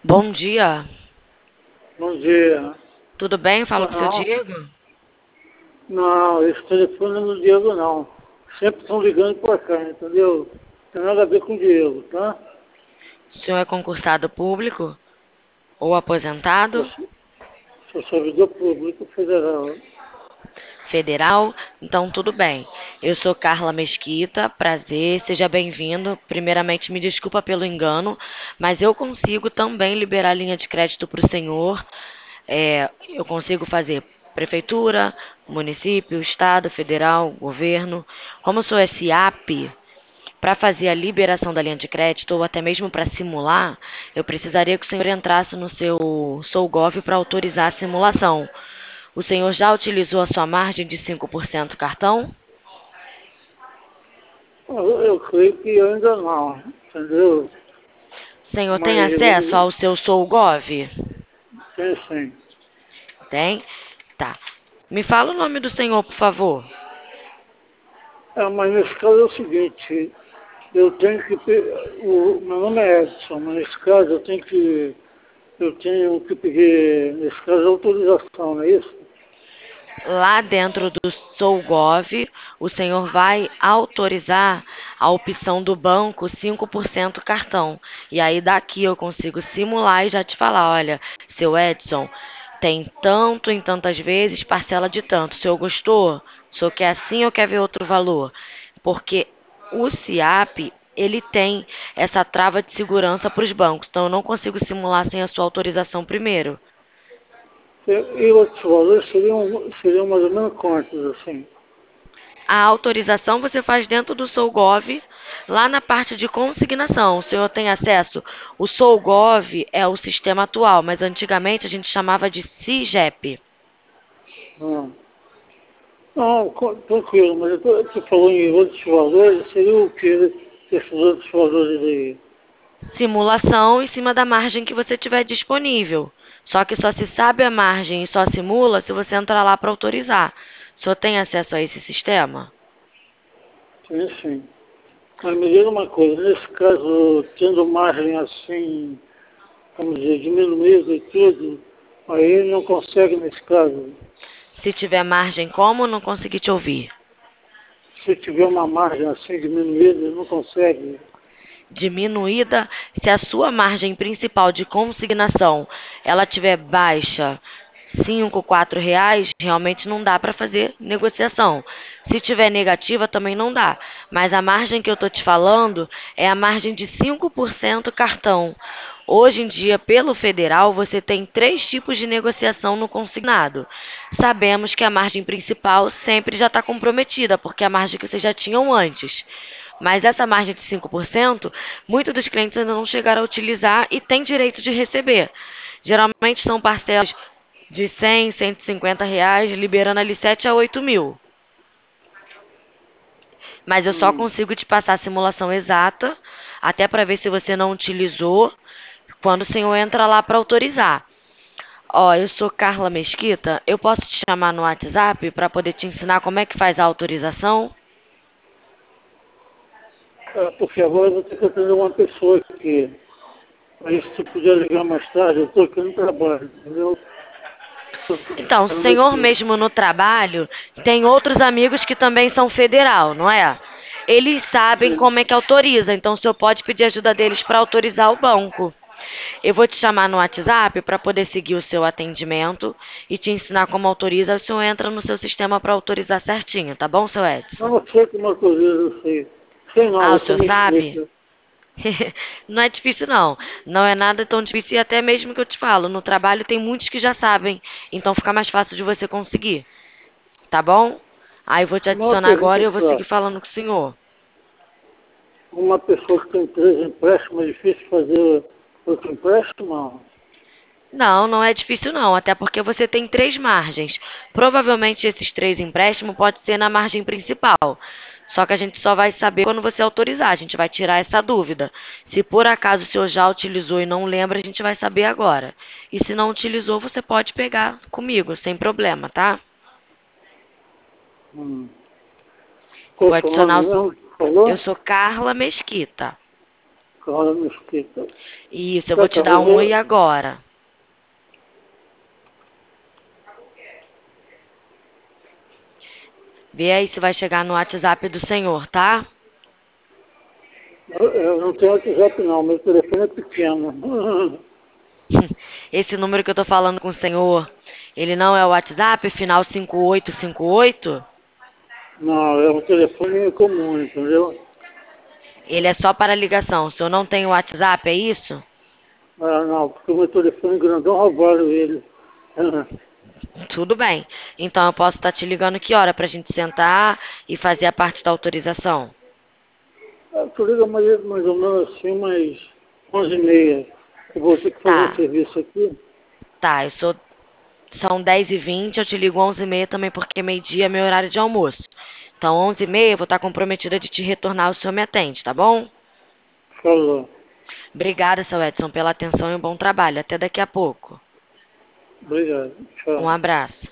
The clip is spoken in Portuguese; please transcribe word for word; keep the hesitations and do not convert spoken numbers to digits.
Bom dia. Bom dia. Tudo bem? Falo com o seu Não, Diego? não, esse telefone não é do Diego, não. Sempre estão ligando para cá, entendeu? Não tem nada a ver com o Diego, tá? O senhor é concursado público ou Sou, aposentado? sou servidor público federal. Federal? Então, tudo bem. Eu sou Carla Mesquita, prazer, seja bem-vindo. Primeiramente, me desculpa pelo engano, mas eu consigo também liberar linha de crédito para o senhor. É, eu consigo fazer prefeitura, município, estado, federal, governo. Como eu sou S A P, para fazer a liberação da linha de crédito ou até mesmo para simular, eu precisaria que o senhor entrasse no seu SouGov para autorizar a simulação. O senhor já utilizou a sua margem de cinco por cento cartão? Eu, eu creio que ainda não, entendeu? O senhor tem Mas acesso eu ao seu SouGov? tenho sim. Tem? Tá. Me fala o nome do senhor, por favor. É, mas nesse caso é o seguinte, eu tenho que. pe- O, meu nome é Edson, mas nesse caso eu tenho que. Eu tenho que pedir, nesse caso, autorização, não é isso? Lá dentro do SouGov, o senhor vai autorizar a opção do banco cinco por cento cartão. E aí daqui eu consigo simular e já te falar, olha, seu Edson, tem tanto em tantas vezes, parcela de tanto. O senhor gostou? O senhor quer assim ou quer ver outro valor? Porque o SIAP, ele tem essa trava de segurança para os bancos. Então eu não consigo simular sem a sua autorização primeiro. E, e outros valores seriam, seriam mais ou menos quantos, assim? A autorização você faz dentro do SouGov, lá na parte de consignação. O senhor tem acesso? O SouGov é o sistema atual, mas antigamente a gente chamava de SIGEP. Não, não co- tranquilo, mas eu tô- você falou em outros valores, seria o que esses outros valores aí? Simulação em cima da margem que você tiver disponível. Só que só se sabe a margem e só simula se você entrar lá para autorizar. O senhor tem acesso a esse sistema? Sim, sim. Mas me diga uma coisa, nesse caso, tendo margem assim, vamos dizer, diminuída e tudo, aí não consegue nesse caso. Se tiver margem, como? Não consegui te ouvir. Se tiver uma margem assim diminuída, não consegue. Diminuída, se a sua margem principal de consignação ela tiver baixa, cinco, quatro reais, realmente não dá para fazer negociação. Se tiver negativa, também não dá. Mas a margem que eu estou te falando é a margem de cinco por cento cartão. Hoje em dia, pelo federal, você tem três tipos de negociação no consignado. Sabemos que a margem principal sempre já está comprometida, porque é a margem que vocês já tinham antes. Mas essa margem de cinco por cento, muitos dos clientes ainda não chegaram a utilizar e têm direito de receber. Geralmente são parcelas de cem, cento e cinquenta reais, liberando ali sete a oito mil. Mas eu só Hum. consigo te passar a simulação exata, até para ver se você não utilizou, quando o senhor entra lá para autorizar. Ó, eu sou Carla Mesquita, eu posso te chamar no WhatsApp para poder te ensinar como é que faz a autorização? É, porque agora eu vou ter que atender uma pessoa aqui. Aí se puder ligar mais tarde, eu estou aqui no trabalho, entendeu? Então, o Eu não senhor aqui. mesmo no trabalho tem outros amigos que também são federal, não é? Eles sabem Sim. como é que autoriza, então o senhor pode pedir ajuda deles para autorizar o banco. Eu vou te chamar no WhatsApp para poder seguir o seu atendimento e te ensinar como autoriza. O senhor entra no seu sistema para autorizar certinho, tá bom, seu Edson? Não, eu sei como autoriza, eu sei. Sei não, Ah, o você senhor me sabe? explica. Não é difícil, não. Não é nada tão difícil e até mesmo que eu te falo, no trabalho tem muitos que já sabem, então fica mais fácil de você conseguir. Tá bom? Aí eu vou te Uma adicionar agora pergunta e eu vou só. seguir falando com o senhor. Uma pessoa que tem três empréstimos, é difícil fazer outro empréstimo? Não. Não, não é difícil não, até porque você tem três margens. Provavelmente esses três empréstimos pode ser na margem principal. Só que a gente só vai saber quando você autorizar, a gente vai tirar essa dúvida. Se por acaso o senhor já utilizou e não lembra, a gente vai saber agora. E se não utilizou, você pode pegar comigo, sem problema, tá? Hum. Vou Qual que é o adicionar nome os... mesmo que Eu falou? sou Carla Mesquita. Carla Mesquita. Isso, eu Tá, vou te tá, dar eu um oi vou... agora. Vê aí se vai chegar no WhatsApp do senhor, tá? Eu, eu não tenho WhatsApp não, meu telefone é pequeno. Esse número que eu tô falando com o senhor, ele não é o WhatsApp, final cinco oito cinco oito? Não, é um telefone comum, entendeu? Ele é só para ligação. O senhor não tem o WhatsApp, é isso? Ah, não, porque o meu telefone grandão roubaram ele. Tudo bem. Então eu posso estar te ligando que hora pra gente sentar e fazer a parte da autorização? Ah, tu liga mais, mais ou menos assim, umas onze e meia. Eu vou ter que fazer um Tá, serviço aqui. tá. Eu sou. São dez e vinte, eu te ligo onze e meia também porque meio-dia é meu horário de almoço. Então onze e meia eu vou estar comprometida de te retornar, o senhor me atende, tá bom? Falou. Obrigada, seu Edson, pela atenção e um bom trabalho. Até daqui a pouco. Obrigado. Um Tchau. abraço.